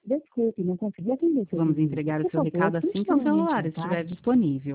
Desculpe, não consegui atender seu Vamos pedido. entregar o Por seu favor, recado assim tente que o novamente celular mais estiver tarde. disponível.